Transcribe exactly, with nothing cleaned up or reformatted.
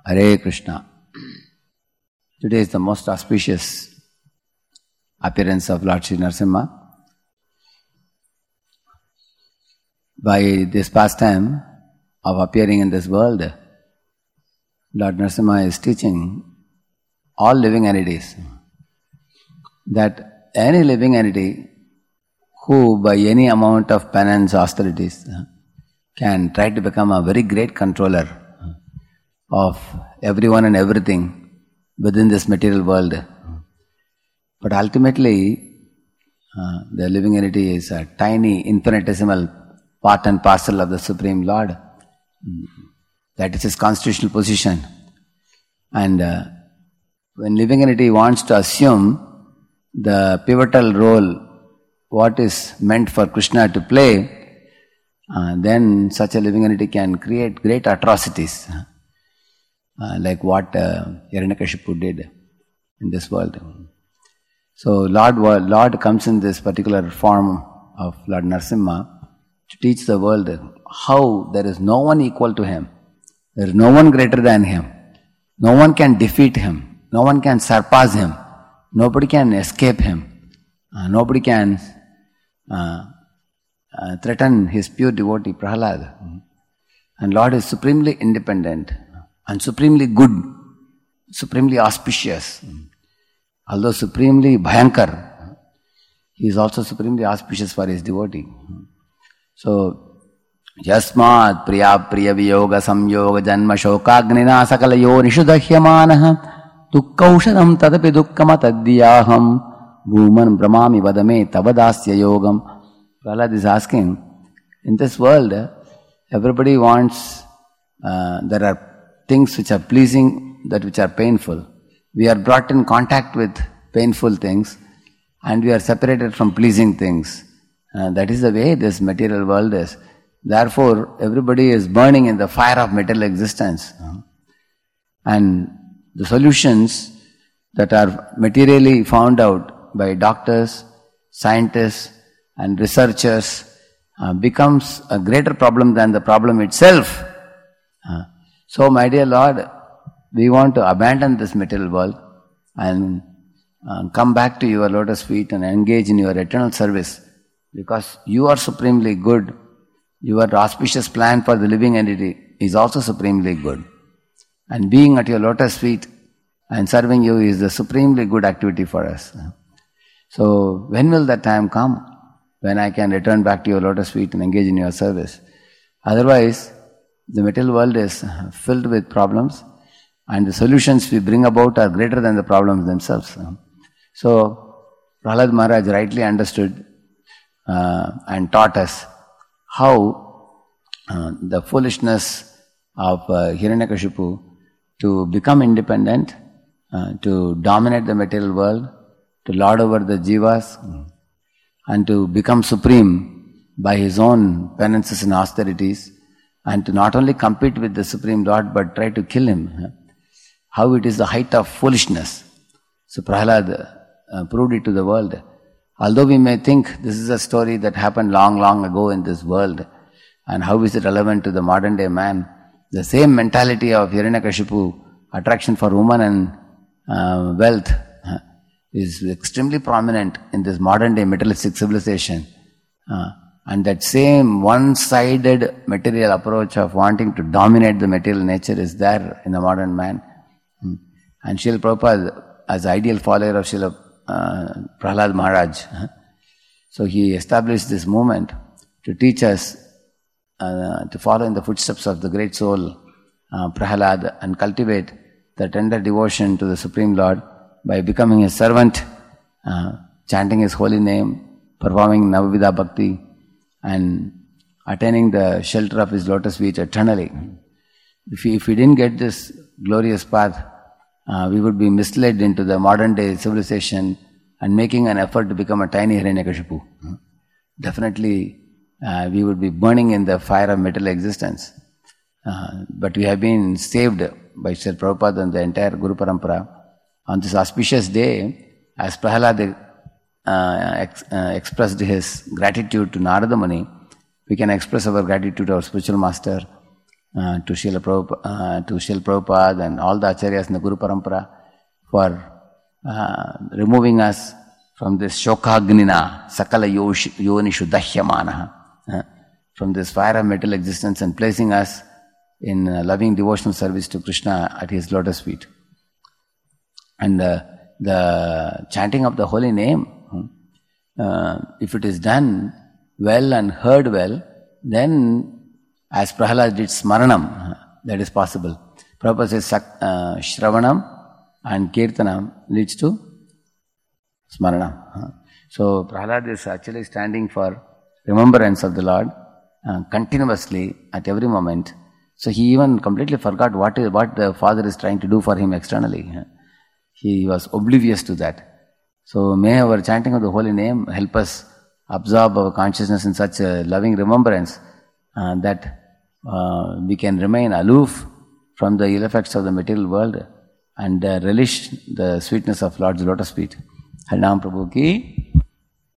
Hare Krishna. Today is the most auspicious appearance of Lord Sri Narasimha. By this pastime of appearing in this world, Lord Narasimha is teaching all living entities that any living entity who by any amount of penance, austerities can try to become a very great controller of everyone and everything within this material world. But ultimately, uh, the living entity is a tiny, infinitesimal part and parcel of the Supreme Lord. That is his constitutional position. And uh, when living entity wants to assume the pivotal role, what is meant for Krishna to play, uh, then such a living entity can create great atrocities. Uh, like what uh, Hiranyakashipu did in this world. So Lord, Lord comes in this particular form of Lord Narasimha to teach the world how there is no one equal to him. There is no one greater than him. No one can defeat him. No one can surpass him. Nobody can escape him. Uh, nobody can uh, uh, threaten his pure devotee Prahalad. And Lord is supremely independent and supremely good, supremely auspicious. Although supremely bhayankar, he is also supremely auspicious for his devotee. So, yasmat priya priya viyoga samyoga janma shokagnina sakala yonishu dahyamanaha dukkaushadam tadapi dukkama taddiyaham bhuman brahmami vadame tavadasya yogam. Prahlad is asking, in this world, everybody wants, uh, there are things which are pleasing, that which are painful. We are brought in contact with painful things and we are separated from pleasing things. Uh, that is the way this material world is. Therefore, everybody is burning in the fire of material existence. And the solutions that are materially found out by doctors, scientists and researchers uh, becomes a greater problem than the problem itself. Uh, So, my dear Lord, we want to abandon this material world and uh, come back to your lotus feet and engage in your eternal service, because you are supremely good. Your auspicious plan for the living entity is also supremely good. And being at your lotus feet and serving you is the supremely good activity for us. So, when will that time come when I can return back to your lotus feet and engage in your service? Otherwise, the material world is filled with problems and the solutions we bring about are greater than the problems themselves. So, Prahlad Maharaj rightly understood uh, and taught us how uh, the foolishness of uh, Hiranyakashipu to become independent, uh, to dominate the material world, to lord over the jivas and to become supreme by his own penances and austerities, and to not only compete with the Supreme Lord but try to kill him. How it is the height of foolishness. So Prahlad uh, proved it to the world. Although we may think this is a story that happened long, long ago in this world, and how is it relevant to the modern day man, the same mentality of Hiranyakashipu, attraction for woman and uh, wealth, uh, is extremely prominent in this modern day materialistic civilization. Uh, And that same one-sided material approach of wanting to dominate the material nature is there in the modern man. And Srila Prabhupada, as ideal follower of Srila uh, Prahlad Maharaj, so he established this movement to teach us uh, to follow in the footsteps of the great soul uh, Prahlad and cultivate the tender devotion to the Supreme Lord by becoming his servant, uh, chanting his holy name, performing Navavidha Bhakti, and attaining the shelter of his lotus feet eternally. If we, if we didn't get this glorious path, uh, we would be misled into the modern day civilization and making an effort to become a tiny Hiranyakashipu. Definitely, uh, we would be burning in the fire of material existence. Uh, but we have been saved by Srila Prabhupada and the entire Guru Parampara. On this auspicious day, as Prahlad Uh, ex, uh, expressed his gratitude to Narada Muni, we can express our gratitude to our spiritual master uh, to Srila Prabhupada, uh, to Srila Prabhupada and all the Acharyas in the Guru Parampara for uh, removing us from this shokagnina, sakala yonishu dahyamanaha, uh, from this fire of material existence and placing us in uh, loving devotional service to Krishna at his lotus feet. And uh, the chanting of the holy name, uh, if it is done well and heard well, then as Prahalad did Smaranam, that is possible. Prabhupada says uh, Shravanam and Kirtanam leads to Smaranam. So Prahalad is actually standing for remembrance of the Lord uh, continuously at every moment. So he even completely forgot what is, what the Father is trying to do for him externally. He was oblivious to that. So may our chanting of the holy name help us absorb our consciousness in such a loving remembrance uh, that uh, we can remain aloof from the ill effects of the material world and uh, relish the sweetness of Lord's lotus feet. Harinam Prabhu ki